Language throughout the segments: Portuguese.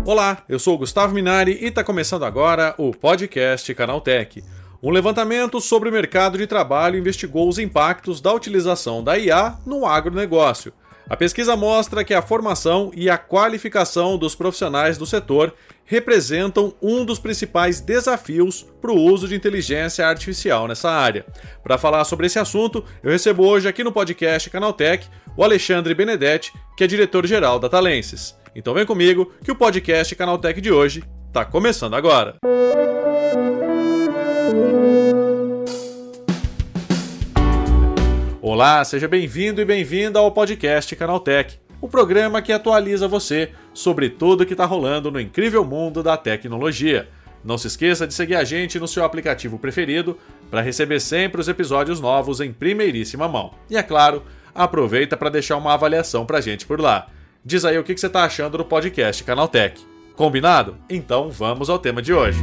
Olá, eu sou o Gustavo Minari e está começando agora o podcast Canaltech. Um levantamento sobre o mercado de trabalho investigou os impactos da utilização da IA no agronegócio. A pesquisa mostra que a formação e a qualificação dos profissionais do setor representam um dos principais desafios para o uso de inteligência artificial nessa área. Para falar sobre esse assunto, eu recebo hoje aqui no podcast Canaltech o Alexandre Benedetti, que é diretor-geral da Talensis. Então vem comigo que o podcast Canaltech de hoje está começando agora. Olá, seja bem-vindo e bem-vinda ao podcast Canaltech, o programa que atualiza você sobre tudo que está rolando no incrível mundo da tecnologia. Não se esqueça de seguir a gente no seu aplicativo preferido para receber sempre os episódios novos em primeiríssima mão. E é claro, aproveita para deixar uma avaliação para a gente por lá. Diz aí o que você está achando do podcast Canaltech. Combinado? Então vamos ao tema de hoje.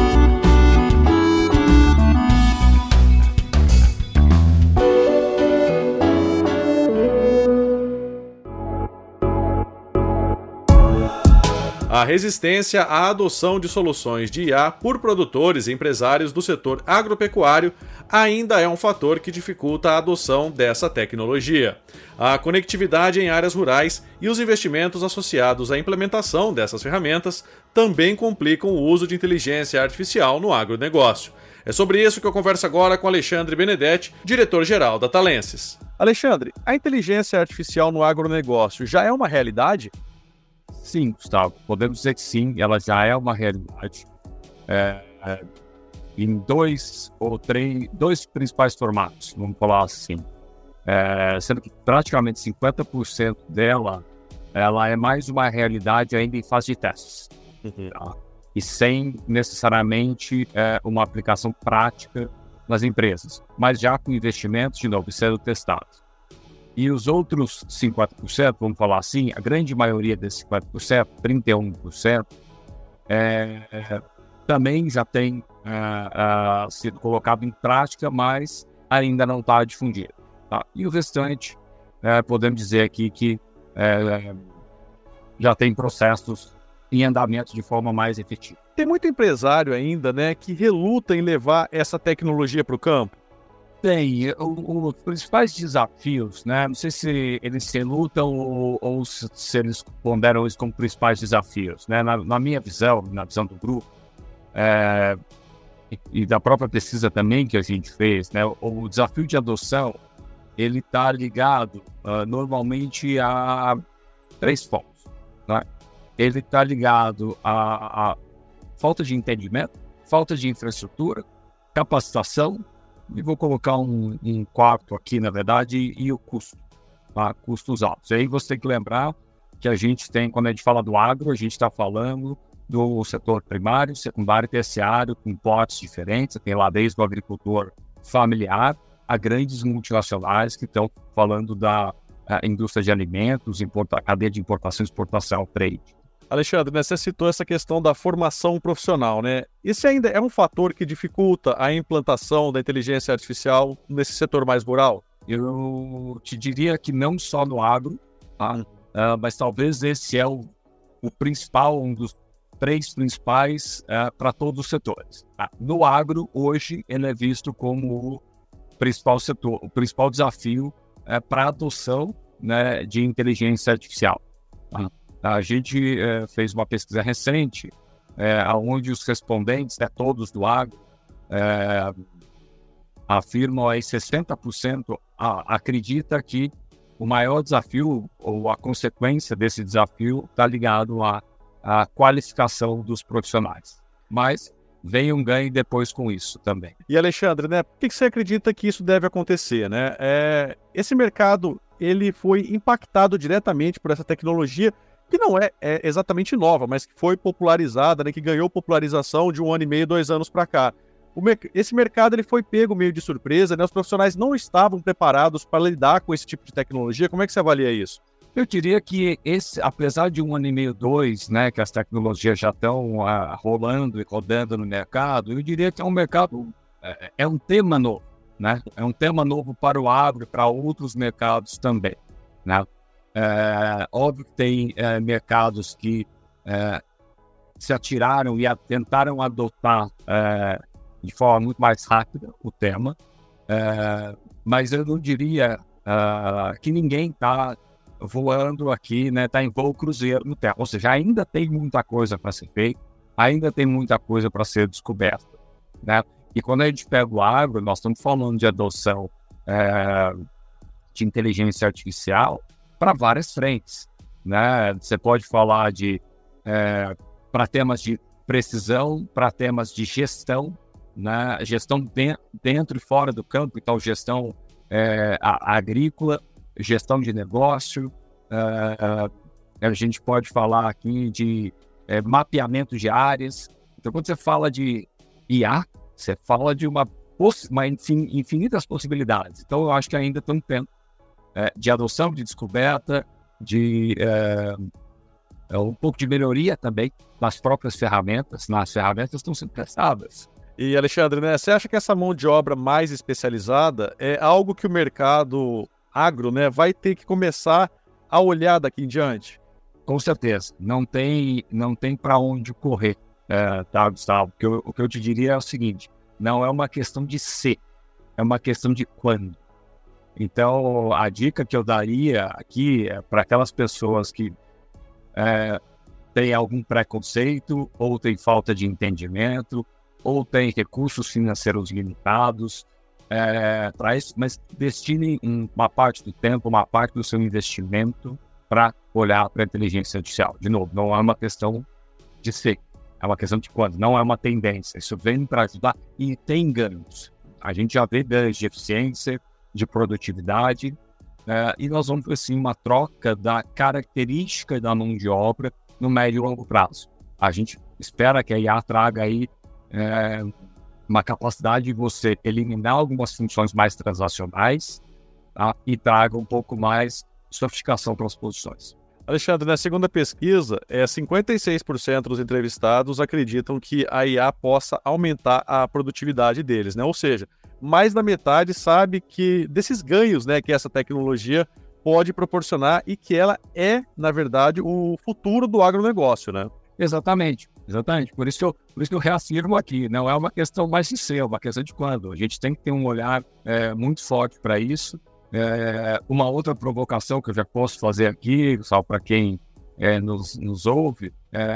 A resistência à adoção de soluções de IA por produtores e empresários do setor agropecuário ainda é um fator que dificulta a adoção dessa tecnologia. A conectividade em áreas rurais e os investimentos associados à implementação dessas ferramentas também complicam o uso de inteligência artificial no agronegócio. É sobre isso que eu converso agora com Alexandre Benedetti, diretor-geral da Talensis. Alexandre, a inteligência artificial no agronegócio já é uma realidade? Sim, Gustavo, podemos dizer que sim, ela já é uma realidade em dois principais formatos, vamos falar assim, sendo que praticamente 50% dela ela é mais uma realidade ainda em fase de testes, tá? E sem necessariamente uma aplicação prática nas empresas, mas já com investimentos, de novo, sendo testados. E os outros 50%, vamos falar assim, a grande maioria desses 50%, 31%, também já tem sido colocado em prática, mas ainda não está difundido. Tá? E o restante, podemos dizer aqui que já tem processos em andamento de forma mais efetiva. Tem muito empresário ainda, né, que reluta em levar essa tecnologia para o campo. Tem, os principais desafios, né? Não sei se eles se lutam ou se eles ponderam isso como principais desafios, né? Na minha visão, na visão do grupo, e da própria pesquisa também que a gente fez, né? O desafio de adoção, ele está ligado normalmente a 3 pontos, né? Ele está ligado a falta de entendimento, falta de infraestrutura, capacitação, e vou colocar um quarto aqui, na verdade, e o custo, tá? Custos altos. E aí você tem que lembrar que a gente tem, quando a gente fala do agro, a gente está falando do setor primário, secundário e terciário, com potes diferentes. Tem lá desde o agricultor familiar a grandes multinacionais que estão falando da indústria de alimentos, a cadeia de importação e exportação, trade. Alexandre, né, você citou essa questão da formação profissional, né? Esse ainda é um fator que dificulta a implantação da inteligência artificial nesse setor mais rural? Eu te diria que não só no agro, tá? Mas talvez esse é o principal, um dos 3 principais para todos os setores. Tá? No agro, hoje, ele é visto como o principal setor, o principal desafio para a adoção, né, de inteligência artificial. Tá? A gente fez uma pesquisa recente, onde os respondentes, todos do agro, afirmam aí 60% acredita que o maior desafio ou a consequência desse desafio está ligado à qualificação dos profissionais. Mas vem um ganho depois com isso também. E Alexandre, né, por que você acredita que isso deve acontecer, né? Esse mercado ele foi impactado diretamente por essa tecnologia que não é exatamente nova, mas que foi popularizada, né, que ganhou popularização de 1 ano e meio, 2 anos para cá. Esse mercado ele foi pego meio de surpresa, né? Os profissionais não estavam preparados para lidar com esse tipo de tecnologia. Como é que você avalia isso? Eu diria que apesar de 1 ano e meio, 2, né, que as tecnologias já estão rolando e rodando no mercado, eu diria que é um mercado, é um tema novo, né? É um tema novo para o agro e para outros mercados também, né? Óbvio que tem mercados que se atiraram e tentaram adotar de forma muito mais rápida o tema, mas eu não diria que ninguém está voando aqui, né, está em voo cruzeiro no tema. Ou seja, ainda tem muita coisa para ser feita, ainda tem muita coisa para ser descoberta, né? E quando a gente pega o agro, nós estamos falando de adoção de inteligência artificial para várias frentes, né? Você pode falar para temas de precisão, para temas de gestão, né? Gestão dentro e fora do campo, então gestão agrícola, gestão de negócio, a gente pode falar aqui de mapeamento de áreas. Então, quando você fala de IA, você fala de infinitas possibilidades. Então, eu acho que ainda tem um tempo de adoção, de descoberta, de um pouco de melhoria também nas próprias ferramentas. As ferramentas estão sendo testadas. E, Alexandre, né, você acha que essa mão de obra mais especializada é algo que o mercado agro, né, vai ter que começar a olhar daqui em diante? Com certeza. Não tem para onde correr, tá, Gustavo? O que eu te diria é o seguinte: não é uma questão de se, é uma questão de quando. Então, a dica que eu daria aqui é para aquelas pessoas que têm algum preconceito, ou têm falta de entendimento, ou têm recursos financeiros limitados, mas destinem uma parte do tempo, uma parte do seu investimento para olhar para a inteligência artificial. De novo, não é uma questão de ser, é uma questão de quando, não é uma tendência. Isso vem para ajudar e tem ganhos. A gente já vê ganhos de eficiência, de produtividade, e nós vamos ver sim uma troca da característica da mão de obra no médio e longo prazo. A gente espera que a IA traga aí uma capacidade de você eliminar algumas funções mais transacionais, tá? E traga um pouco mais de sofisticação para as posições. Alexandre, na segunda pesquisa, 56% dos entrevistados acreditam que a IA possa aumentar a produtividade deles, né? Ou seja, mais da metade sabe que desses ganhos, né, que essa tecnologia pode proporcionar e que ela é, na verdade, o futuro do agronegócio, né? Exatamente. Por isso que eu reafirmo aqui, não é uma questão mais de ser, é uma questão de quando. A gente tem que ter um olhar muito forte para isso. Uma outra provocação que eu já posso fazer aqui, só para quem nos ouve,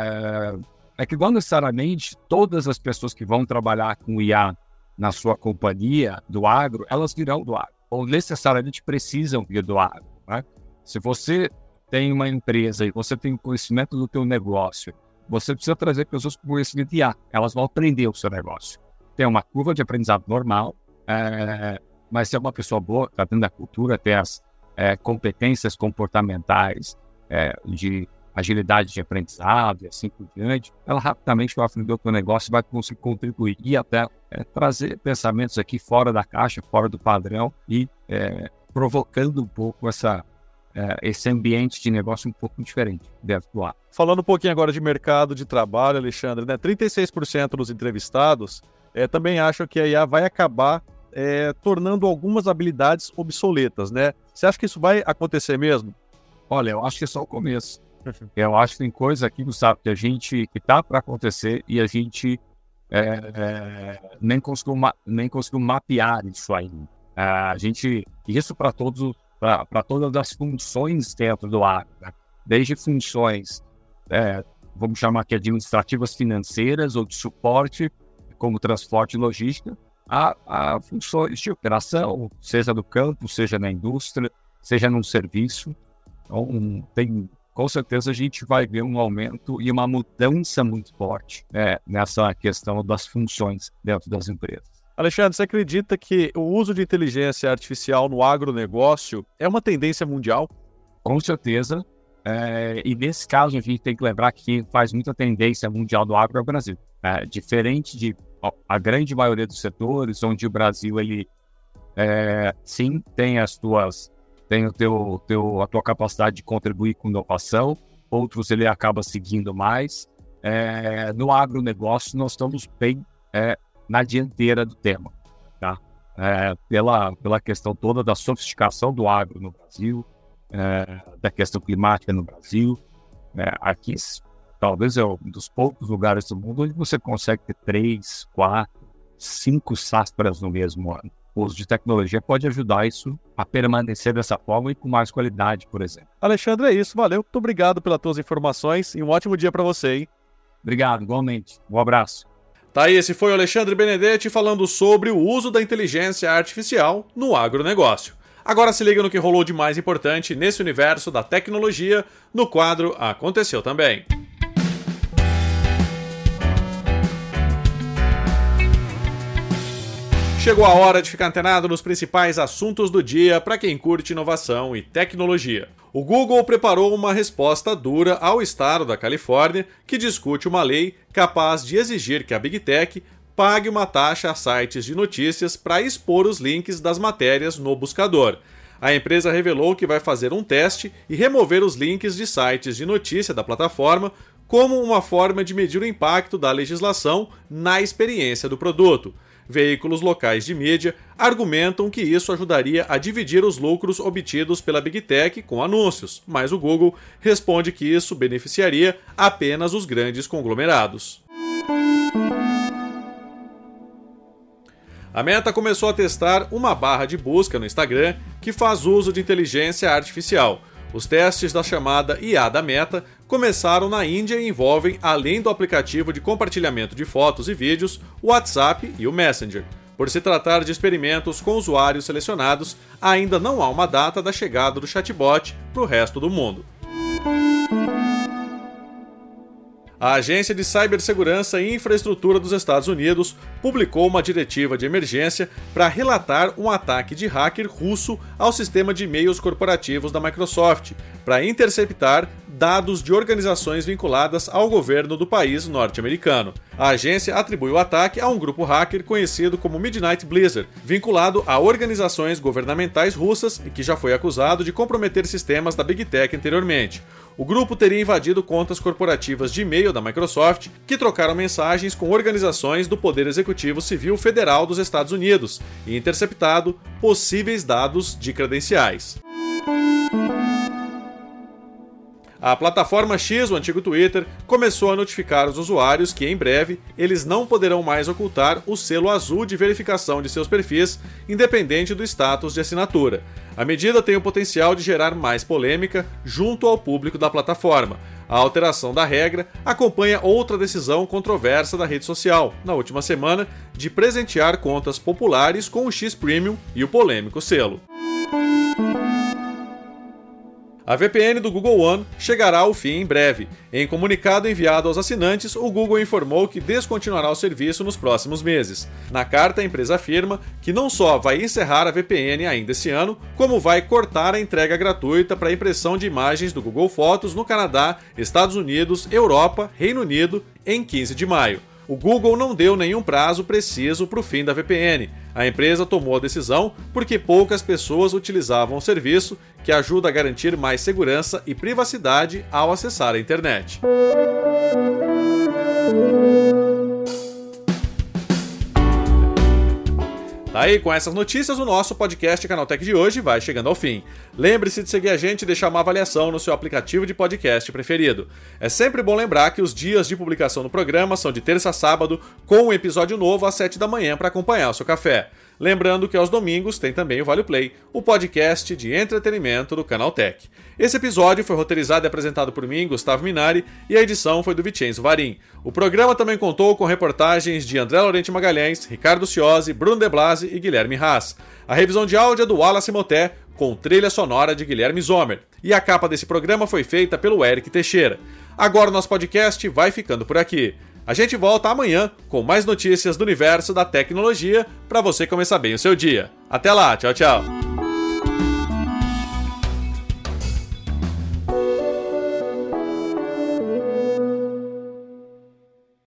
é que não necessariamente todas as pessoas que vão trabalhar com IA na sua companhia do agro, elas virão do agro, ou necessariamente precisam vir do agro, né? Se você tem uma empresa e você tem conhecimento do teu negócio, você precisa trazer pessoas com conhecimento de IA, elas vão aprender o seu negócio. Tem uma curva de aprendizado normal, mas se é uma pessoa boa, está dentro da cultura, tem as competências comportamentais, de agilidade de aprendizado e assim por diante, ela rapidamente vai aprender o seu negócio e vai conseguir contribuir e até trazer pensamentos aqui fora da caixa, fora do padrão e provocando um pouco esse ambiente de negócio um pouco diferente dentro do ar. Falando um pouquinho agora de mercado de trabalho, Alexandre, né? 36% dos entrevistados também acham que a IA vai acabar tornando algumas habilidades obsoletas, né? Você acha que isso vai acontecer mesmo? Olha, eu acho que é só o começo. Eu acho que tem coisa aqui, Gustavo, que está para acontecer e a gente nem conseguiu mapear isso ainda. Isso para todas as funções dentro do agro, né? Desde funções, vamos chamar aqui administrativas, financeiras ou de suporte, como transporte e logística, a funções de operação, seja no campo, seja na indústria, seja num serviço. Então, com certeza a gente vai ver um aumento e uma mudança muito forte nessa questão das funções dentro das empresas. Alexandre, você acredita que o uso de inteligência artificial no agronegócio é uma tendência mundial? Com certeza. E nesse caso a gente tem que lembrar que quem faz muita tendência mundial do agro é o Brasil. Diferente de a grande maioria dos setores, onde o Brasil ele sim tem a tua capacidade de contribuir com inovação, outros ele acaba seguindo mais. No agronegócio nós estamos bem na dianteira do tema, tá? Pela questão toda da sofisticação do agro no Brasil, da questão climática no Brasil. Aqui talvez é um dos poucos lugares do mundo onde você consegue ter 3, 4, 5 safras no mesmo ano. O uso de tecnologia pode ajudar isso a permanecer dessa forma e com mais qualidade, por exemplo. Alexandre, é isso. Valeu. Muito obrigado pelas tuas informações e um ótimo dia para você, hein? Obrigado, igualmente. Um abraço. Tá aí, esse foi o Alexandre Benedetti falando sobre o uso da inteligência artificial no agronegócio. Agora se liga no que rolou de mais importante nesse universo da tecnologia no quadro Aconteceu Também. Chegou a hora de ficar antenado nos principais assuntos do dia para quem curte inovação e tecnologia. O Google preparou uma resposta dura ao estado da Califórnia que discute uma lei capaz de exigir que a Big Tech pague uma taxa a sites de notícias para expor os links das matérias no buscador. A empresa revelou que vai fazer um teste e remover os links de sites de notícia da plataforma como uma forma de medir o impacto da legislação na experiência do produto. Veículos locais de mídia argumentam que isso ajudaria a dividir os lucros obtidos pela Big Tech com anúncios, mas o Google responde que isso beneficiaria apenas os grandes conglomerados. A Meta começou a testar uma barra de busca no Instagram que faz uso de inteligência artificial. Os testes da chamada IA da Meta começaram na Índia e envolvem, além do aplicativo de compartilhamento de fotos e vídeos, o WhatsApp e o Messenger. Por se tratar de experimentos com usuários selecionados, ainda não há uma data da chegada do chatbot para o resto do mundo. A Agência de Cibersegurança e Infraestrutura dos Estados Unidos publicou uma diretiva de emergência para relatar um ataque de hacker russo ao sistema de e-mails corporativos da Microsoft, para interceptar dados de organizações vinculadas ao governo do país norte-americano. A agência atribui o ataque a um grupo hacker conhecido como Midnight Blizzard, vinculado a organizações governamentais russas e que já foi acusado de comprometer sistemas da Big Tech anteriormente. O grupo teria invadido contas corporativas de e-mail da Microsoft, que trocaram mensagens com organizações do Poder Executivo Civil Federal dos Estados Unidos e interceptado possíveis dados de credenciais. A plataforma X, o antigo Twitter, começou a notificar os usuários que, em breve, eles não poderão mais ocultar o selo azul de verificação de seus perfis, independente do status de assinatura. A medida tem o potencial de gerar mais polêmica junto ao público da plataforma. A alteração da regra acompanha outra decisão controversa da rede social, na última semana, de presentear contas populares com o X Premium e o polêmico selo. A VPN do Google One chegará ao fim em breve. Em comunicado enviado aos assinantes, o Google informou que descontinuará o serviço nos próximos meses. Na carta, a empresa afirma que não só vai encerrar a VPN ainda esse ano, como vai cortar a entrega gratuita para impressão de imagens do Google Fotos no Canadá, Estados Unidos, Europa, Reino Unido, em 15 de maio. O Google não deu nenhum prazo preciso para o fim da VPN. A empresa tomou a decisão porque poucas pessoas utilizavam o serviço, que ajuda a garantir mais segurança e privacidade ao acessar a internet. Tá aí, com essas notícias, o nosso podcast Canaltech de hoje vai chegando ao fim. Lembre-se de seguir a gente e deixar uma avaliação no seu aplicativo de podcast preferido. É sempre bom lembrar que os dias de publicação do programa são de terça a sábado, com um episódio novo às 7 da manhã para acompanhar o seu café. Lembrando que aos domingos tem também o Vale Play, o podcast de entretenimento do Canaltech. Esse episódio foi roteirizado e apresentado por mim, Gustavo Minari, e a edição foi do Vicenzo Varim. O programa também contou com reportagens de André Laurenti Magalhães, Ricardo Ciosi, Bruno De Blasi e Guilherme Haas. A revisão de áudio é do Wallace Moté, com trilha sonora de Guilherme Zomer. E a capa desse programa foi feita pelo Eric Teixeira. Agora o nosso podcast vai ficando por aqui. A gente volta amanhã com mais notícias do universo da tecnologia para você começar bem o seu dia. Até lá, tchau, tchau!